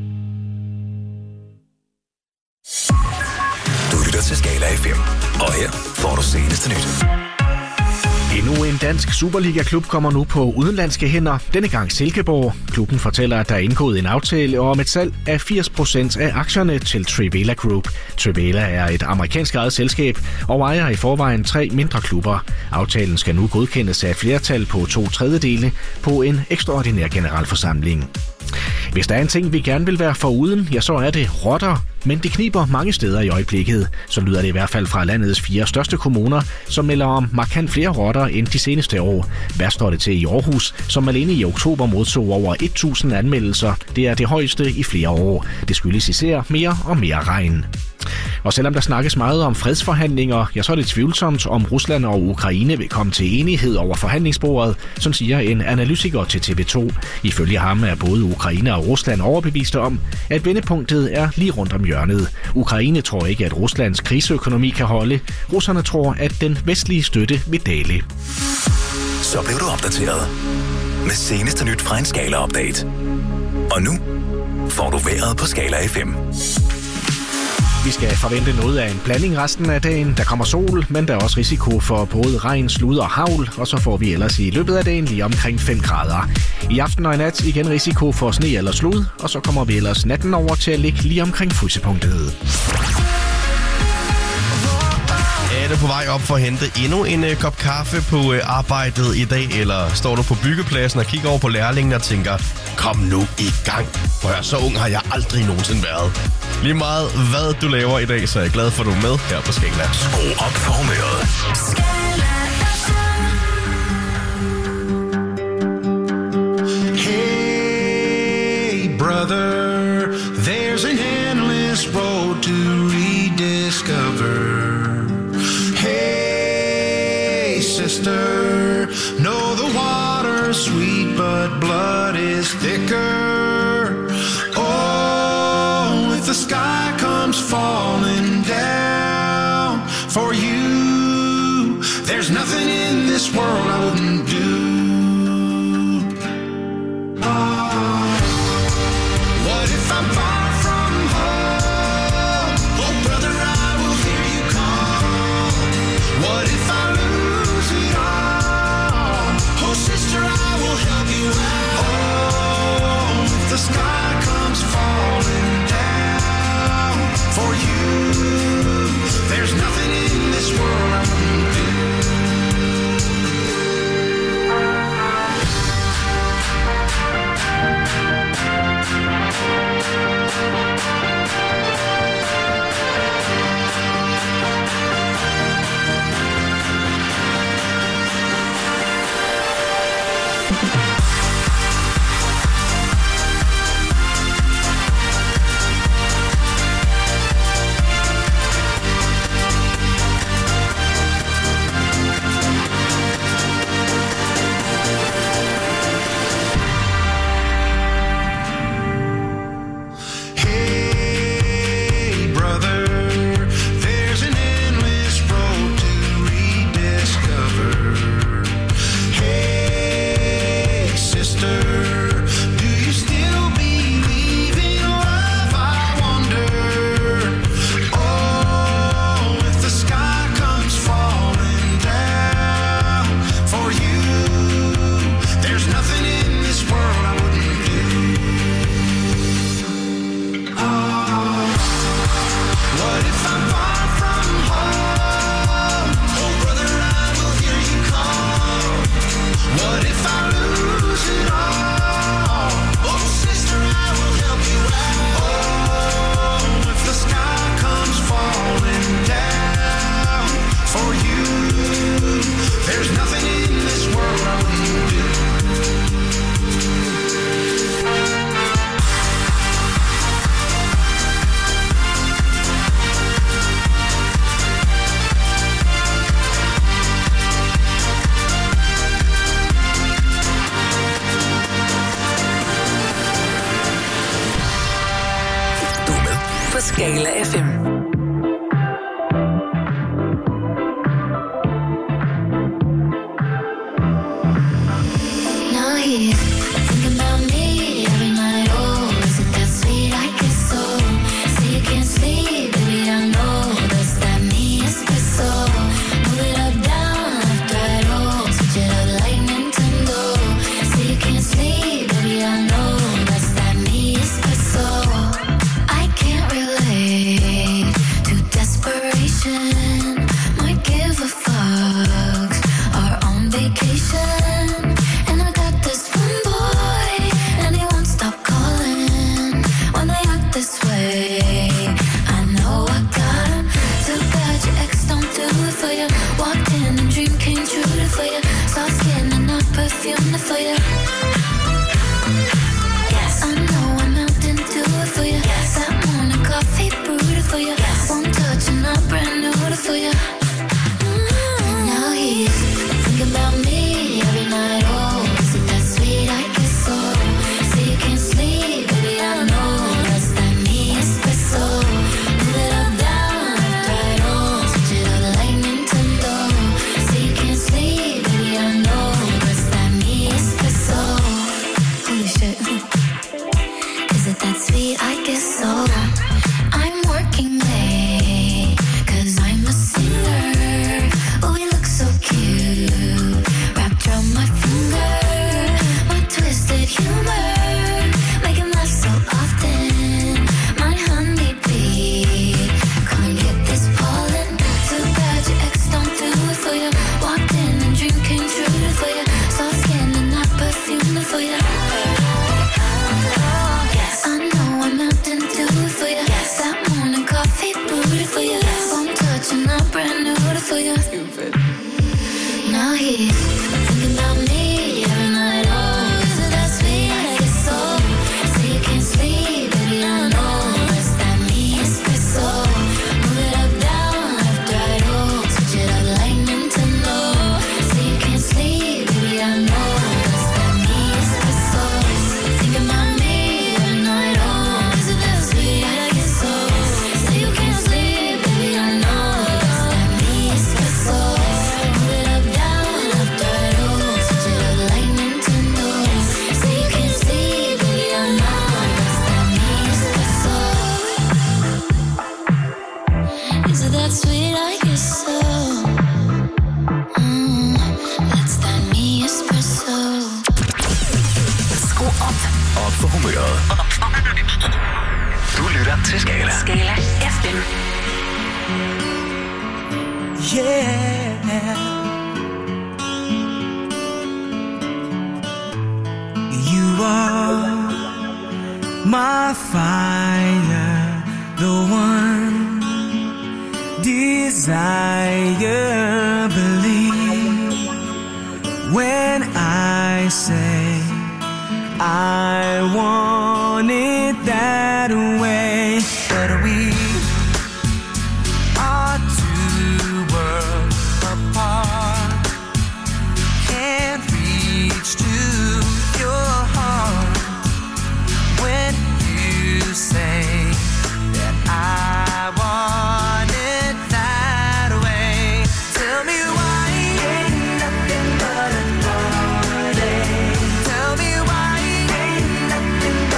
Du lytter til Skala F M, og her får du seneste nyt. Endnu en dansk Superliga-klub kommer nu på udenlandske hænder, denne gang Silkeborg. Klubben fortæller, at der er indgået en aftale om et salg af firs procent af aktierne til Trivela Group. Trivela er et amerikansk ejet selskab og ejer i forvejen tre mindre klubber. Aftalen skal nu godkendes af et flertal på to tredjedele på en ekstraordinær generalforsamling. Hvis der er en ting, vi gerne vil være foruden, ja, så er det rotter. Men det kniber mange steder i øjeblikket. Så lyder det i hvert fald fra landets fire største kommuner, som melder om markant flere rotter end de seneste år. Hvad står det til i Aarhus, som alene i oktober modtog over tusind anmeldelser. Det er det højeste i flere år. Det skyldes især mere og mere regn. Og selvom der snakkes meget om fredsforhandlinger, ja, så er det tvivlsomt, om Rusland og Ukraine vil komme til enighed over forhandlingsbordet, som siger en analytiker til T V to. Ifølge ham er både Ukraine og Rusland overbeviste om, at vendepunktet er lige rundt om hjørnet. Ukraine tror ikke, at Ruslands krigsøkonomi kan holde. Russerne tror, at den vestlige støtte vil dale. Så blev du opdateret med seneste nyt fra en Skala-update. Og nu får du vejret på Skala F M. Vi skal forvente noget af en blanding resten af dagen. Der kommer sol, men der er også risiko for både regn, slud og hagl, og så får vi ellers i løbet af dagen lige omkring fem grader. I aften og i nat igen risiko for sne eller slud, og så kommer vi ellers natten over til at ligge lige omkring frysepunktet. Er du på vej op for at hente endnu en uh, kop kaffe på uh, arbejdet i dag, eller står du på byggepladsen og kigger over på lærlingen og tænker, kom nu i gang. For så ung har jeg aldrig nogensinde været. Lige meget hvad du laver i dag, så er jeg glad for, at du er med her på Skala. Skru op for humøret. Hey brother, there's an endless road to rediscover. Hey sister, know the water's sweet, but blood is thicker. Oh, if the sky comes falling down for you, there's nothing in this world I wouldn't do. Oh, what if I'm far from home? Oh brother, I will hear you call. What if I lose it all? Oh sister, I will help you out. Oh, if the sky comes falling down for you, there's nothing in this world I wouldn't do. F M. Now he's thinking about me every night. Oh, is it that sweet? I guess so. Say you can't sleep, baby, I know. Does that mean it's so? Move it up, down, left, right, oh. Switch it up like Nintendo. Say you can't sleep, baby, I know. Does that mean it's so? I can't relate to desperation. Might give a fuck. Are on vacation. For you. Yes, I know I'm out into it for you. Yes, that morning coffee brewed it for you. Yes, one touch and I'm brand new for you. Mm-hmm. Now he's thinking about me every night. Oh, is it that sweet? I guess so. Say you can't sleep, baby, I know. Does that mean espresso? Move it up, down, left, right, oh. Switch it up like Nintendo. Say you can't sleep, baby, I know. Holy shit. Is it that sweet? I guess so. I'm working late, cause I'm a singer. Oh, we look so cute. Wrapped around my finger. My twisted humor. Make him laugh so often. My honeybee. Come and get this pollen. Too bad your ex don't do it for you. Walked in and dream came true for you. Soft skin and not perfume for you. Brand new for you. Stupid. Now he's thinking about me every night. Oh, is it that sweet? I guess so. Say you can't sleep, baby, I know. Does that mean espresso? Move it up, down, left, right, oh. Switch it up like Nintendo. Say you can't sleep, baby, I know. Does that mean espresso? Thinking about me every night. Oh, is it that sweet? I guess so. Say you can't sleep, baby, I know. Sweet, I guess so. Mm, that's that me espresso. Skru op. Op for humøret. Du lytter til Skala. Skala F M. Yeah. You are my fire, the one desire, believe when I say I want it that way. But we are two worlds apart, can't reach to your heart when you say that I want it that way. Tell me why ain't nothing but a party. Tell me why ain't nothing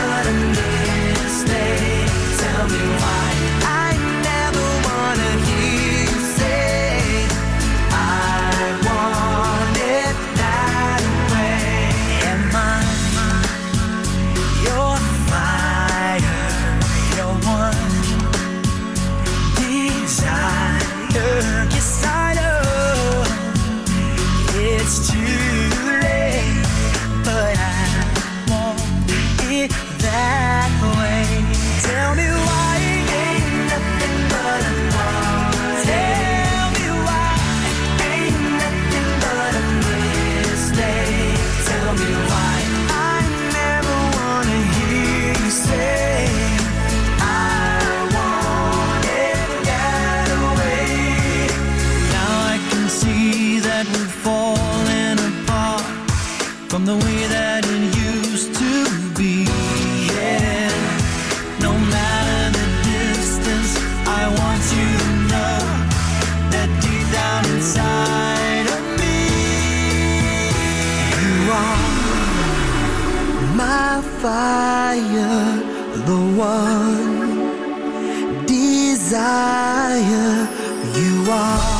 the one desire you are.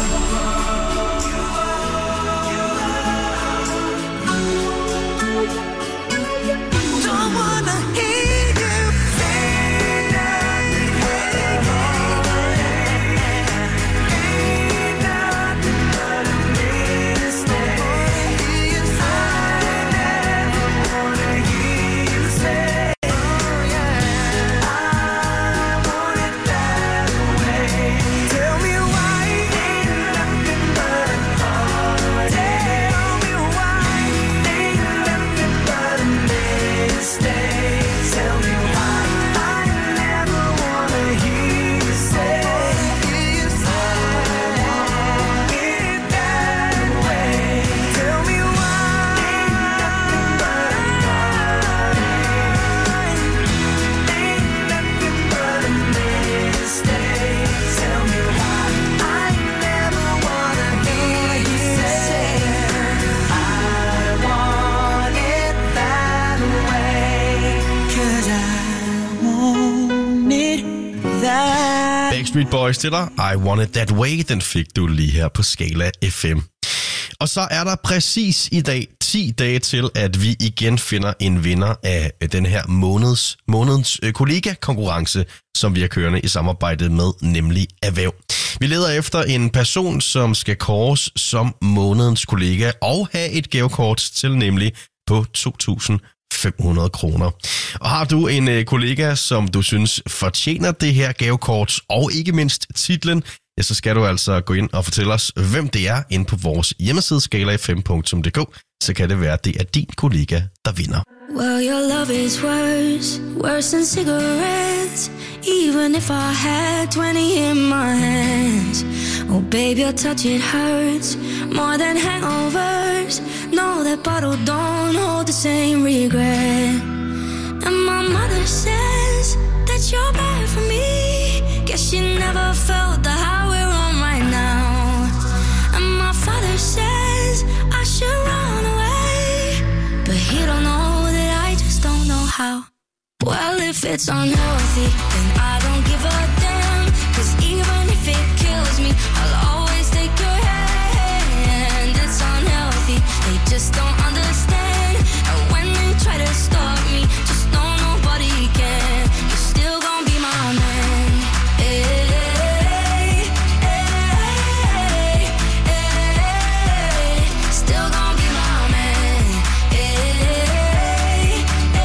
Backstreet Boys til dig. I Want It That Way. Den fik du lige her på Skala F M. Og så er der præcis i dag ti dage til, at vi igen finder en vinder af den her måneds, månedens kollega-konkurrence, som vi har kørende i samarbejde med, nemlig Erhverv. Vi leder efter en person, som skal kåres som månedens kollega og have et gavekort til, nemlig på to tusind fem hundrede kroner. Og har du en øh, kollega, som du synes fortjener det her gavekort, og ikke mindst titlen, ja, så skal du altså gå ind og fortælle os, hvem det er, inde på vores hjemmeside skala f m punktum d k. Så kan det være, at det er din kollega, der vinder. Well, your love is worse, worse than cigarettes. Even if I had twenty in my hands. Oh, baby, your touch, it hurts more than hangovers. No, that bottle don't hold the same regret. And my mother says that you're bad for me. Guess she never felt the high we're on right now. And my father says I should run away, but he don't know that I just don't know how. Well, if it's unhealthy, then I don't give a damn. Cause even if it kills me, I'll always take your hand. It's unhealthy, they just don't understand. And when they try to stop me, just know nobody can. You're still gonna be my man. Hey, hey, hey, hey, still gonna be my man. Hey, hey,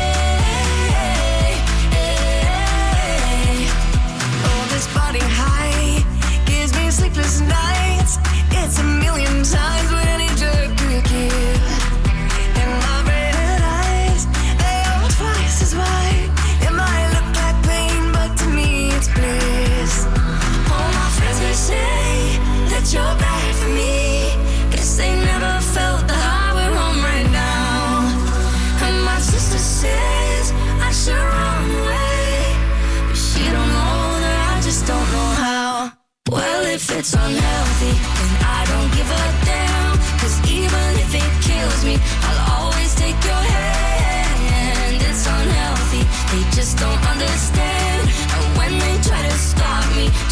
hey, oh, this body high gives me sleepless nights. It's a million times what any drug could give. And my red eyes, they are twice as wide. It might look like pain, but to me it's bliss. All my friends they say that you're bad for me. Guess they never felt the high we're on right now. And my sister says I should run away, but she don't know that I just don't know how. Well, if it's unhealthy, then I don't give a damn. Cause even if it kills me, I'll always take your hand. It's unhealthy, they just don't understand. And when they try to stop me,